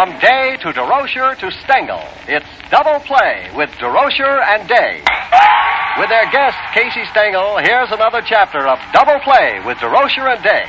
From Day to DeRocher to Stengel, it's Double Play with DeRocher and Day. With their guest, Casey Stengel, here's another chapter of Double Play with DeRocher and Day.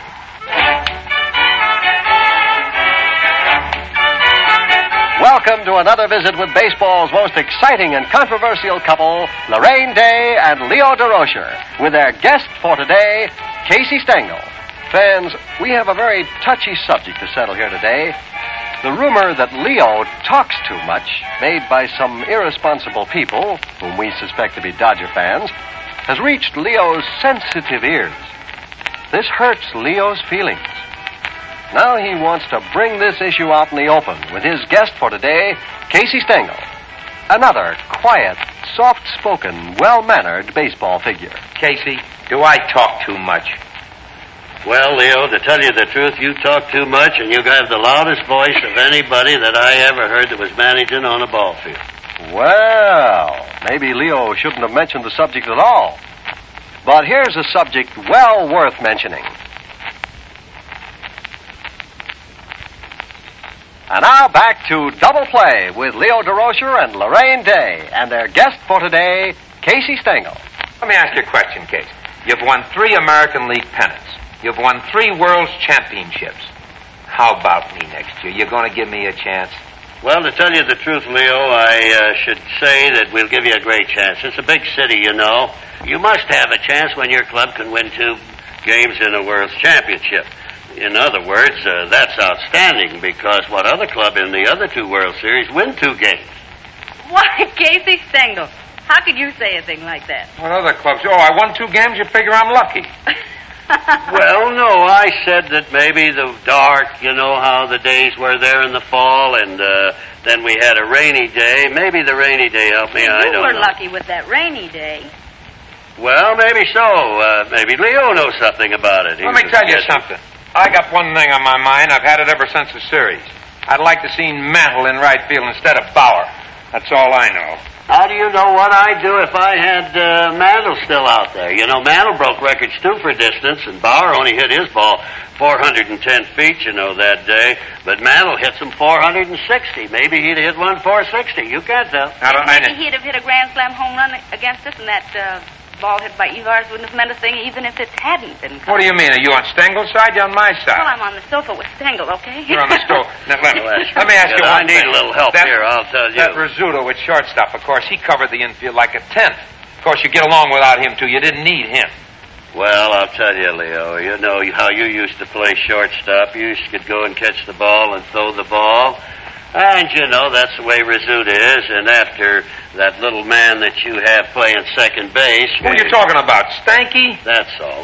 Welcome to another visit with baseball's most exciting and controversial couple, Lorraine Day and Leo DeRocher, with their guest for today, Casey Stengel. Fans, we have a very touchy subject to settle here today. The rumor that Leo talks too much, made by some irresponsible people, whom we suspect to be Dodger fans, has reached Leo's sensitive ears. This hurts Leo's feelings. Now he wants to bring this issue out in the open with his guest for today, Casey Stengel. Another quiet, soft-spoken, well-mannered baseball figure. Casey, do I talk too much? Well, Leo, to tell you the truth, you talk too much, and you have the loudest voice of anybody that I ever heard that was managing on a ball field. Well, maybe Leo shouldn't have mentioned the subject at all. But here's a subject well worth mentioning. And now back to Double Play with Leo DeRocher and Lorraine Day, and their guest for today, Casey Stengel. Let me ask you a question, Casey. You've won 3 American League pennants. You've won 3 World's Championships. How about me next year? You going to give me a chance? Well, to tell you the truth, Leo, I should say that we'll give you a great chance. It's a big city, you know. You must have a chance when your club can win 2 games in a World's Championship. In other words, that's outstanding, because what other club in the other 2 World Series win 2 games? Why, Casey Stengel, how could you say a thing like that? What other clubs? Oh, I won 2 games, you figure I'm lucky. Well, no, I said that maybe the dark, you know how the days were there in the fall, and then we had a rainy day. Maybe the rainy day helped me, I don't know. You were lucky with that rainy day. Well, maybe so. Maybe Leo knows something about it. Let me tell you something. I got one thing on my mind. I've had it ever since the series. I'd like to see Mantle in right field instead of Bauer. That's all I know. How do you know what I'd do if I had Mantle still out there? You know, Mantle broke records, too, for distance, and Bauer only hit his ball 410 feet, you know, that day. But Mantle hits him 460. Maybe he'd hit one 460. You can't tell. Maybe he'd have hit a Grand Slam home run against us, and that ball hit by Evars wouldn't have meant a thing, even if it hadn't been. What do you mean? Are you on Stengel's side? You're on my side. Well, I'm on the sofa with Stengel, okay? You're on the stove. Now, let me ask you one thing. I need a little help here, I'll tell you. That Rizzuto with shortstop, of course, he covered the infield like a tent. Of course, you get along without him, too. You didn't need him. Well, I'll tell you, Leo, you know how you used to play shortstop. You could go and catch the ball and throw the ball. And, you know, that's the way Rizzuto is. And after that little man that you have playing second base... What are you talking about, Stanky? That's all.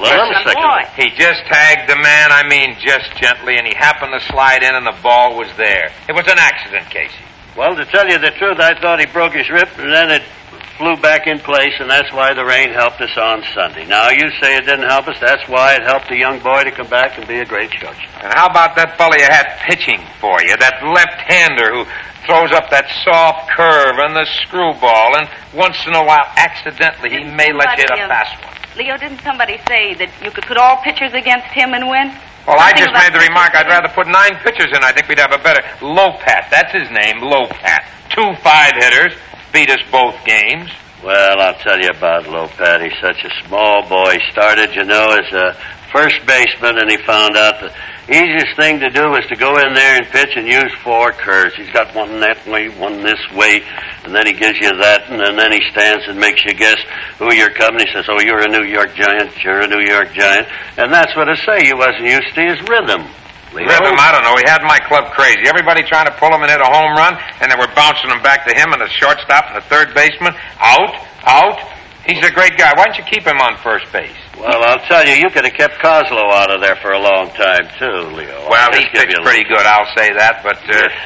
He just tagged the man, just gently, and he happened to slide in and the ball was there. It was an accident, Casey. Well, to tell you the truth, I thought he broke his rib, and then it flew back in place, and that's why the rain helped us on Sunday. Now, you say it didn't help us. That's why it helped the young boy to come back and be a great shortstop. And how about that fella you had pitching for you, that left-hander who throws up that soft curve and the screwball, and once in a while, accidentally, he may let you hit a fast one. Leo, didn't somebody say that you could put all pitchers against him and win? Well, I just made the remark I'd rather put 9 pitchers in. I think we'd have a better Lopat. That's his name, Lopat. 2 5-hitters. Beat us both games. Well, I'll tell you about Lopat. He's such a small boy. Started, you know, as a first baseman, and he found out the easiest thing to do was to go in there and pitch and use 4 curves. He's got one that way, one this way, and then he gives you that, and then he stands and makes you guess who you're coming. He says, oh, you're a New York Giant, you're a New York Giant. And that's what I say. You wasn't used to his rhythm. Leo? Rhythm, I don't know. He had my club crazy. Everybody trying to pull him and hit a home run, and they were bouncing him back to him and the shortstop and the third baseman. Out. He's a great guy. Why don't you keep him on first base? Well, I'll tell you, you could have kept Kozlo out of there for a long time, too, Leo. Well, he pitched pretty good, I'll say that, but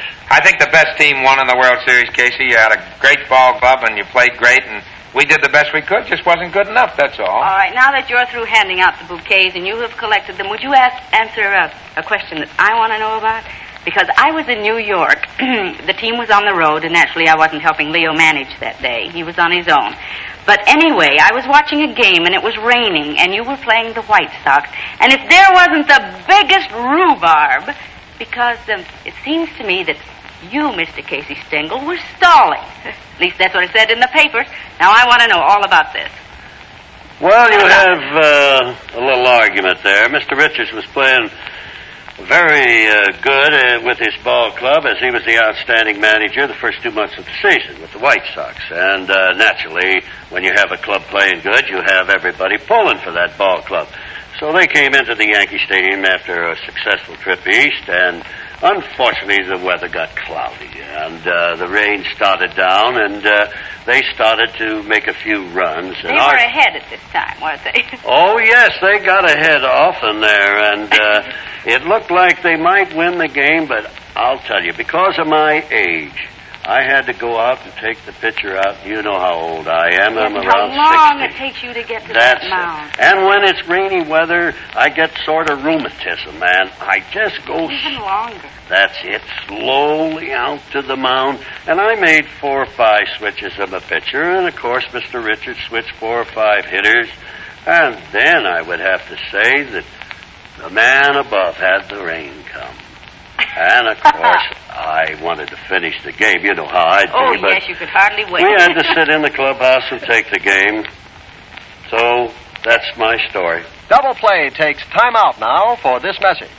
I think the best team won in the World Series, Casey. You had a great ball club, and you played great, and we did the best we could. Just wasn't good enough, that's all. All right, now that you're through handing out the bouquets and you have collected them, would you answer a question that I want to know about? Because I was in New York. The team was on the road, and naturally I wasn't helping Leo manage that day. He was on his own. But anyway, I was watching a game, and it was raining, and you were playing the White Sox. And if there wasn't the biggest rhubarb, because it seems to me that you, Mr. Casey Stengel, were stalling. At least that's what it said in the papers. Now I want to know all about this. Well, you have a little argument there. Mr. Richards was playing very good with his ball club, as he was the outstanding manager the first 2 months of the season with the White Sox. And naturally, when you have a club playing good, you have everybody pulling for that ball club. So they came into the Yankee Stadium after a successful trip east, and unfortunately the weather got cloudy, and the rain started down, and they started to make a few runs. They were ahead at this time, weren't they? Oh, yes, they got ahead often there, and it looked like they might win the game, but I'll tell you, because of my age, I had to go out and take the pitcher out. You know how old I am. I'm around 60. How long it takes you to get to that mound. And when it's rainy weather, I get sort of rheumatism, man. I just go... Even longer. That's it, slowly out to the mound. And I made 4 or 5 switches of a pitcher, and of course Mr. Richards switched 4 or 5 hitters. And then I would have to say that the man above had the rain come. And, of course, I wanted to finish the game. You know how I do. Oh, but yes, you could hardly wait. We had to sit in the clubhouse and take the game. So, that's my story. Double Play takes time out now for this message.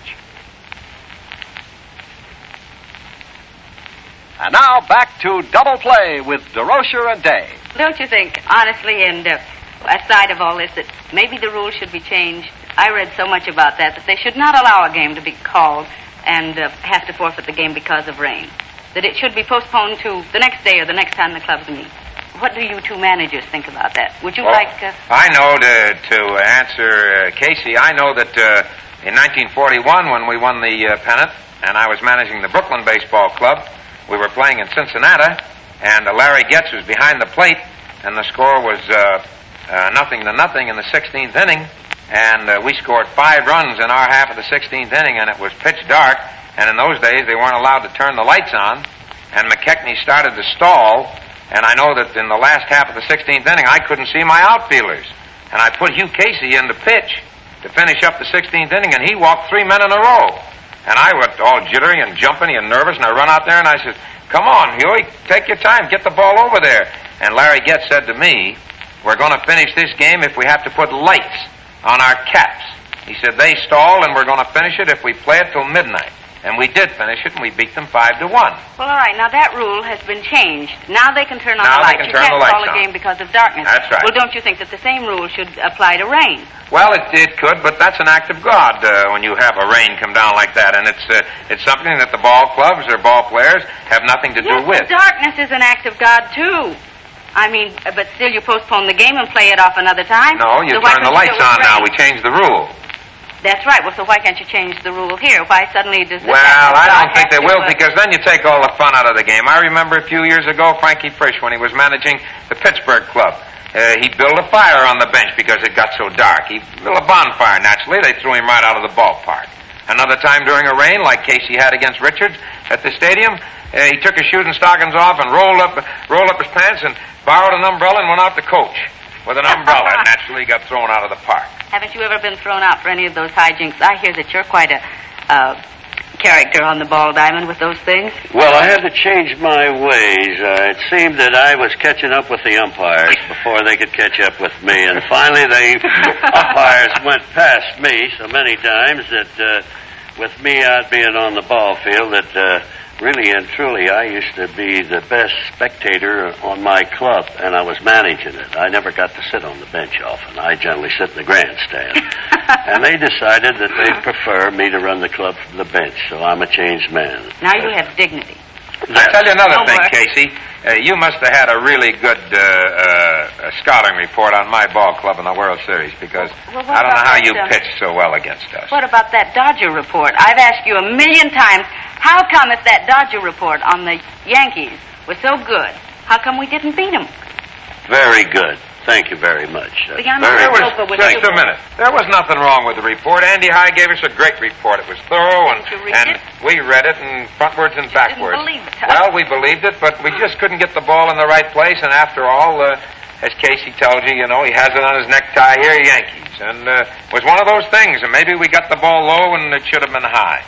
And now back to Double Play with DeRocher and Day. Don't you think, honestly, and aside of all this, that maybe the rules should be changed? I read so much about that they should not allow a game to be called and have to forfeit the game because of rain. That it should be postponed to the next day or the next time the clubs meet. What do you two managers think about that? Would you like... I know, to answer Casey, I know that in 1941 when we won the pennant, and I was managing the Brooklyn Baseball Club, we were playing in Cincinnati, and Larry Getz was behind the plate, and the score was 0-0 in the 16th inning. And we scored 5 runs in our half of the 16th inning, and it was pitch dark. And in those days, they weren't allowed to turn the lights on. And McKechnie started to stall. And I know that in the last half of the 16th inning, I couldn't see my outfielders. And I put Hugh Casey in the pitch to finish up the 16th inning, and he walked 3 men in a row. And I went all jittery and jumpy and nervous, and I run out there, and I said, "Come on, Huey, take your time. Get the ball over there." And Larry Getz said to me, "We're going to finish this game if we have to put lights on our caps." He said, "They stalled, and we're going to finish it if we play it till midnight." And we did finish it, and we beat them 5-1. Well, all right. Now, that rule has been changed. Now they can turn on the lights. You can't call a game because of darkness. That's right. Well, don't you think that the same rule should apply to rain? Well, it could, but that's an act of God when you have a rain come down like that. And it's something that the ball clubs or ball players have nothing to do with. Yes, darkness is an act of God, too. I mean, but still you postpone the game and play it off another time? No, you turn the lights on now. We changed the rule. That's right. Well, so why can't you change the rule here? Why suddenly does this Well, I don't think they will, because then you take all the fun out of the game. I remember a few years ago, Frankie Frisch, when he was managing the Pittsburgh club, he built a fire on the bench because it got so dark. He built a bonfire, naturally. They threw him right out of the ballpark. Another time during a rain, like Casey had against Richards at the stadium, he took his shoes and stockings off and rolled up his pants and borrowed an umbrella and went out to coach with an umbrella. And naturally, he got thrown out of the park. Haven't you ever been thrown out for any of those hijinks? I hear that you're quite a character on the ball diamond with those things. Well, I had to change my ways. It seemed that I was catching up with the umpires before they could catch up with me. And finally, the umpires went past me so many times that with me out being on the ball field, that really and truly I used to be the best spectator on my club, and I was managing it. I never got to sit on the bench often. I generally sit in the grandstand. And they decided that they'd prefer me to run the club from the bench, so I'm a changed man. Now you have dignity. I'll tell you another thing, Casey. You must have had a really good scouting report on my ball club in the World Series, because I don't know how you pitched so well against us. What about that Dodger report? I've asked you 1,000,000 times, how come if that Dodger report on the Yankees was so good, how come we didn't beat them? Very good. Thank you very much. Just a minute. There was nothing wrong with the report. Andy High gave us a great report. It was thorough, and we read it and frontwards and backwards. Didn't believe it. Well, we believed it, but we just couldn't get the ball in the right place. And after all, as Casey told you, he has it on his necktie here, Yankees. And it was one of those things. And maybe we got the ball low, and it should have been high.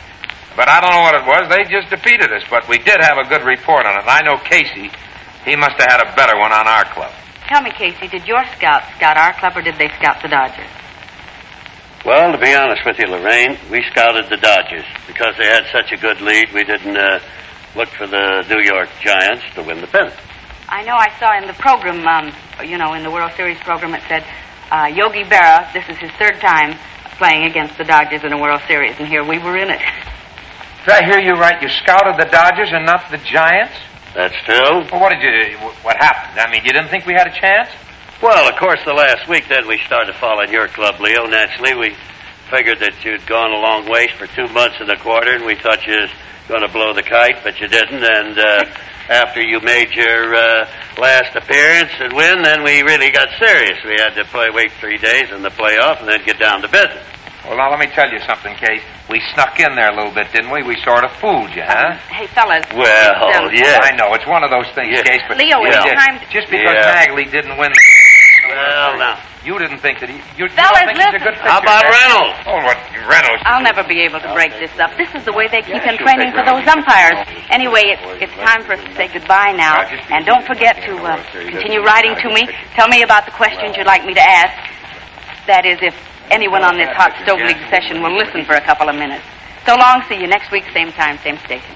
But I don't know what it was. They just defeated us. But we did have a good report on it. And I know Casey, he must have had a better one on our club. Tell me, Casey, did your scouts scout our club or did they scout the Dodgers? Well, to be honest with you, Lorraine, we scouted the Dodgers. Because they had such a good lead, we didn't look for the New York Giants to win the pennant. I know I saw in the program, in the World Series program, it said Yogi Berra, this is his third time playing against the Dodgers in a World Series, and here we were in it. Did I hear you right? You scouted the Dodgers and not the Giants? That's true. Well, what happened? I mean, you didn't think we had a chance? Well, of course, the last week then we started following your club, Leo. Naturally, we figured that you'd gone a long ways for 2 months and a quarter, and we thought you was going to blow the kite, but you didn't. And after you made your last appearance and win, then we really got serious. We had to wait 3 days in the playoff and then get down to business. Well, now, let me tell you something, Case. We snuck in there a little bit, didn't we? We sort of fooled you, huh? Hey, fellas. Well, yeah. I know. It's one of those things, Yeah. Case, but... Leo, it's time to... Just because Magley didn't win... Well, now. You didn't think that he... You Fellas, don't think he's a good pitcher. How about Reynolds? Oh, what? Reynolds? I'll never be able to break this up. This is the way they keep in training for those umpires. Anyway, it's time for us to say goodbye now. And don't forget to continue writing to me. Tell me about the questions you'd like me to ask. That is, if anyone on this Hot Stove League session will listen for a couple of minutes. So long. See you next week, same time, same station.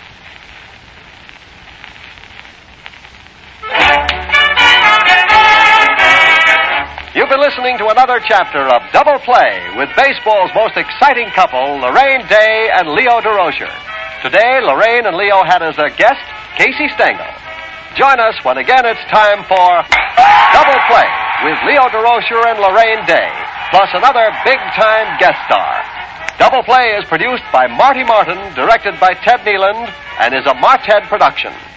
You've been listening to another chapter of Double Play with baseball's most exciting couple, Lorraine Day and Leo DeRocher. Today, Lorraine and Leo had as their guest Casey Stengel. Join us when again it's time for Double Play with Leo DeRocher and Lorraine Day, plus another big-time guest star. Double Play is produced by Marty Martin, directed by Ted Nealand, and is a Marted production.